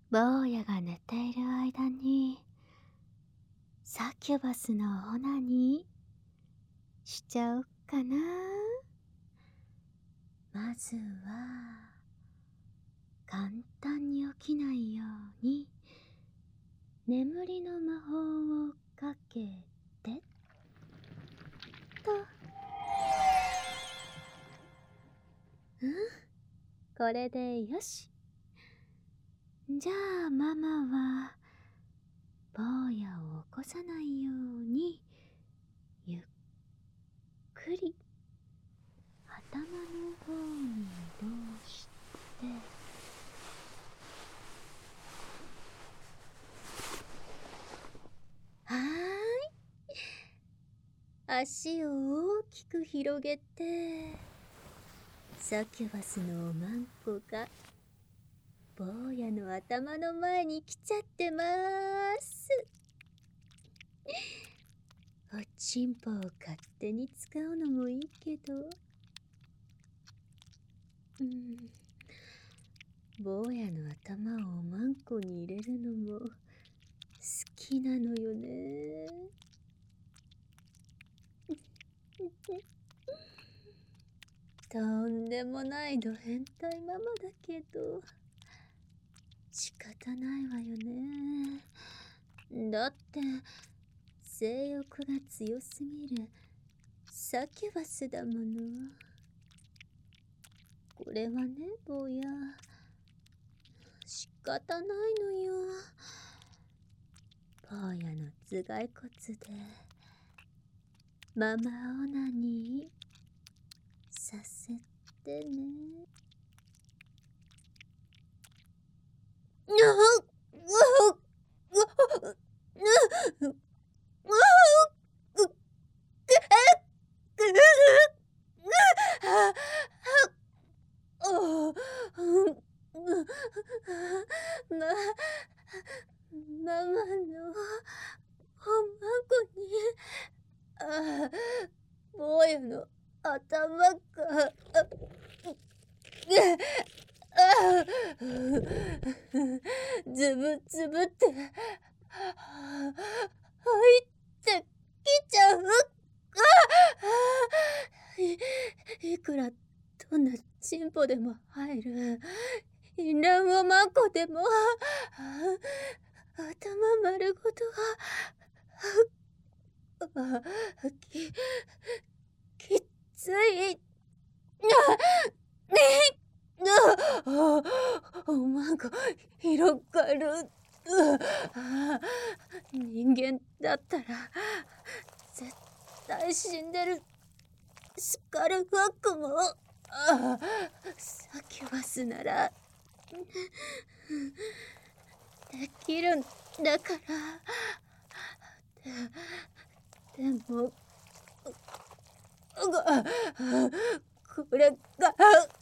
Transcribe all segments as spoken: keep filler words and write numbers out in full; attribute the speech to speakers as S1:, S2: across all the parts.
S1: 坊やが寝ている間にサキュバスのオナニーしちゃおっかな。まずは簡単に起きないように眠りの魔法をかけてと。うん、これでよし。じゃあママは坊やを起こさないようにゆっくり頭の方に移動して、はーい、足を大きく広げて、サキュバスのおまんこが坊やの頭の前に来ちゃってまーす。おちんぽを勝手に使うのもいいけど、うん、坊やの頭をおまんこに入れるのも好きなのよね。とんでもないド変態ママだけど仕方ないわよね。だって性欲が強すぎるサキュバスだもの。これはね、坊や、仕方ないのよ。坊やの頭蓋骨でママオナニーさせてね。うっうっうっうっま、ママのおまんこに、あ、坊やの頭が、ズブズブって入ってきちゃう。い, いくらどんなチンポでも入る淫乱おまんこでも頭丸ごとはききつい。おまんこ広がる。人間だったら絶対死んでるスカルファックもサキュバスならできるんだから。で, でもこれが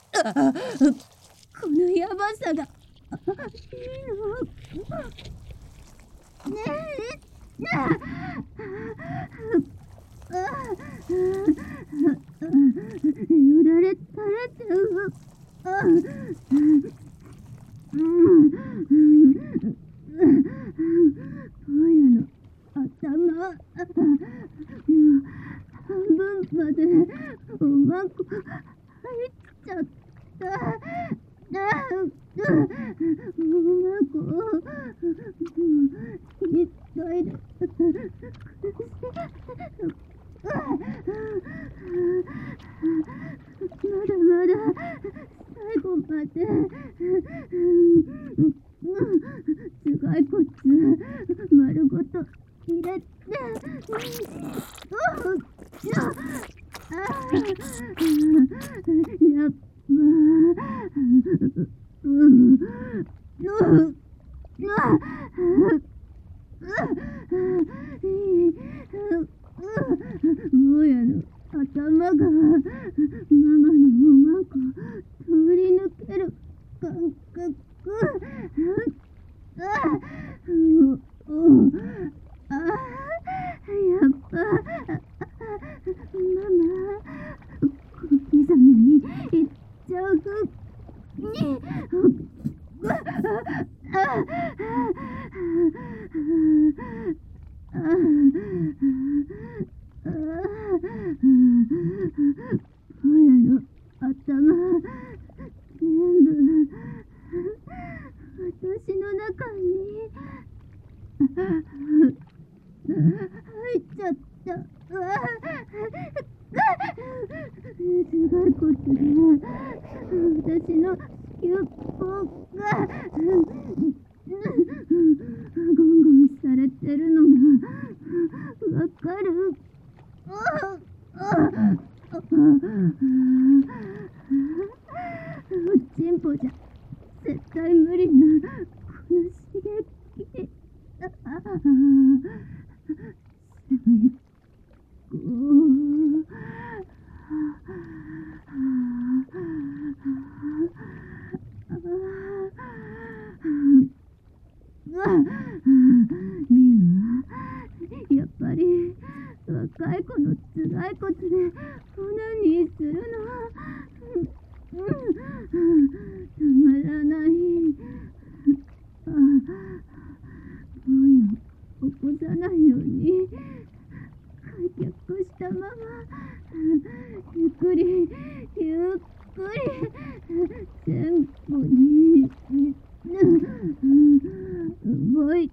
S1: このヤバさがねえよだれ垂れちゃう。坊やの頭半分までおまんこ入っちゃった。おまんこいっぱいでまだまだ最後まで頭蓋骨丸ごと入れてやっば坊やの頭がママのおまんこ通り抜ける感覚。ああ、やっぱママ小刻みにいっちゃう。にああ
S2: 歩じゃ絶対無理なこの刺激。ああ、最高。いいわ。やっぱり若い子の頭蓋骨でオナニーするのうん、たまらない。あ、もう起こさないように開脚したままゆっくりゆっくり前後に動いて。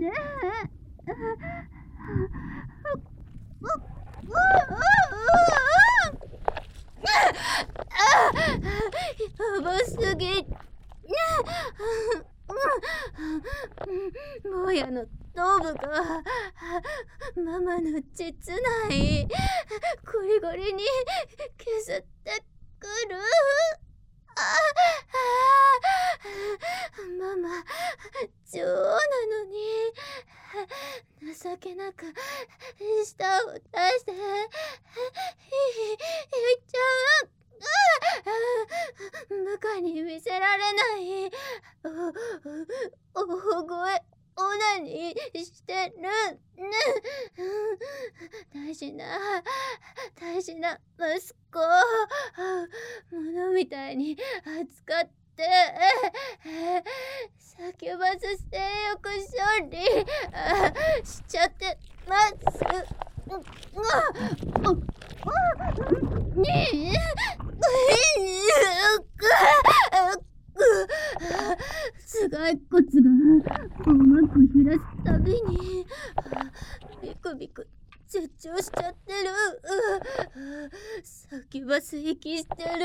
S2: やばすぎ。坊やの頭部がママの膣内ゴリゴリに削ってくる。ああ、ママ女王なのに情けなく舌を出していっちゃう。部下に見せられないお大声オナニーしてるね。大事な大事な息子物みたいに扱ってサキュバス性欲処理しちゃってます。ねえ頭蓋骨が重く揺らすたびにビクビク絶頂しちゃってる。サキュバス息してる。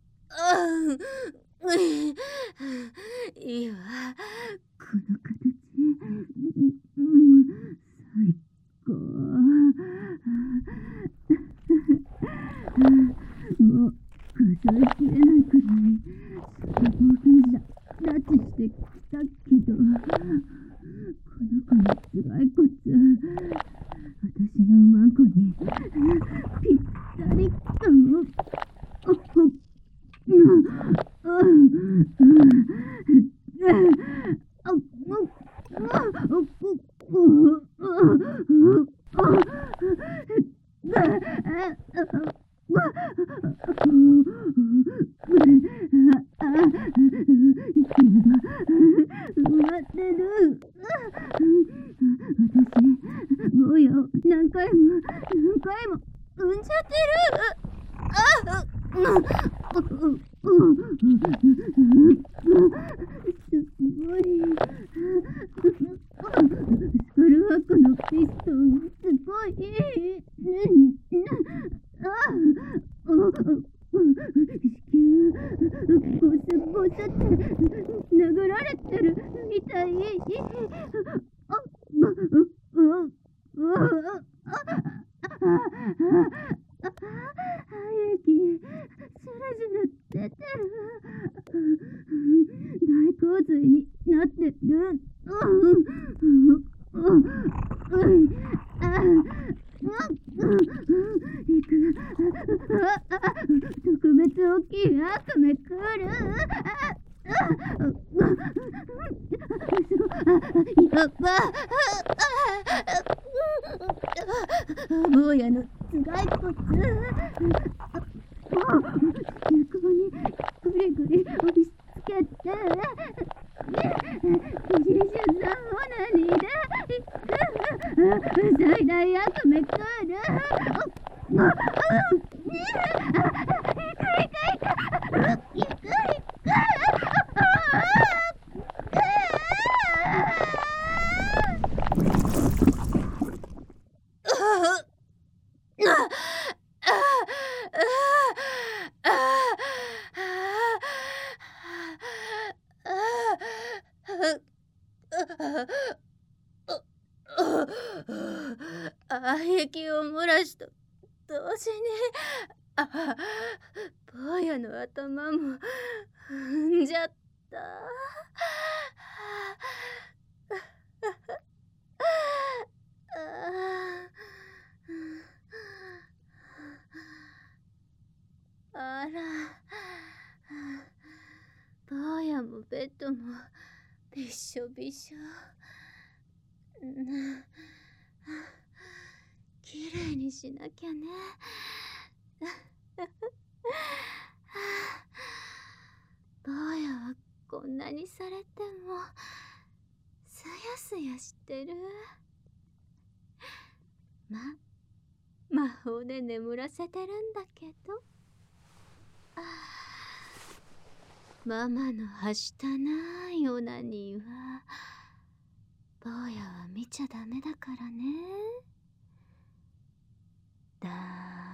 S2: いいわこの形。うん、最高。もう数えきれないくらい冒険者拉致してきたけど、この子の頭蓋骨私のマンコにぴったりかも。私、坊やを何回も何回も産んじゃってる。あすごい。スカルワコのピストンすごい。あ子宮ゴスゴスって殴られてるみたい。あ液スルスル出てる。大洪水になってる。特別大きい悪夢来る。やっば。坊やの頭蓋骨床にぐりぐり押し付けて不審者さんオナニーで最大悪夢来る。あ液を漏らした同時にあ坊
S1: 坊やの頭も踏んじゃった。あら、坊やもベッドもびっしょびしょ。きれいにしなきゃね。坊やはこんなにされてもすやすやしてる。ま、魔法で眠らせてるんだけど。ママのはしたないオナニーは坊やは見ちゃダメだからね。だ